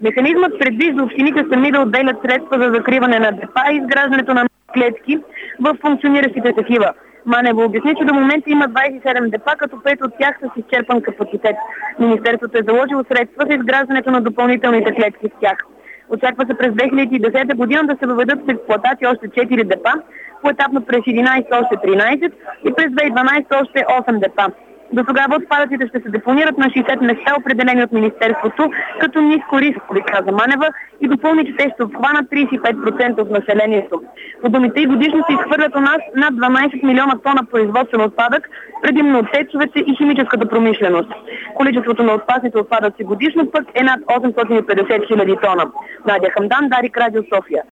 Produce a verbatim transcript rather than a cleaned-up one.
Механизмът предвижда общините сами да отделят средства за закриване на депа и изграждането на клетки в функциониращите такива. Манева обясни, че до момента има двадесет и седем депа, като пет от тях са с изчерпан капацитет. Министерството е заложило средства за изграждането на допълнителните клетки в тях. Очаква се през две хиляди и десета година да се въведат в експлоатация още четири депа, поетапно през единадесет още тринадесет и през две хиляди и дванадесета още осем депа. До тогава отпадъците ще се депонират на шейсет места, определени от Министерството като ниско рискови, каза Манева, и допълни, че те ще обхванат тридесет и пет процента от населението. По думите и годишно се изхвърлят у нас над дванадесет милиона тона производствен отпадък, предимно от течовете и химическата промишленост. Количеството на опасните отпадъци годишно пък е над осемстотин и петдесет хиляди тона. Надя Хамдан, Дарик, Радио София.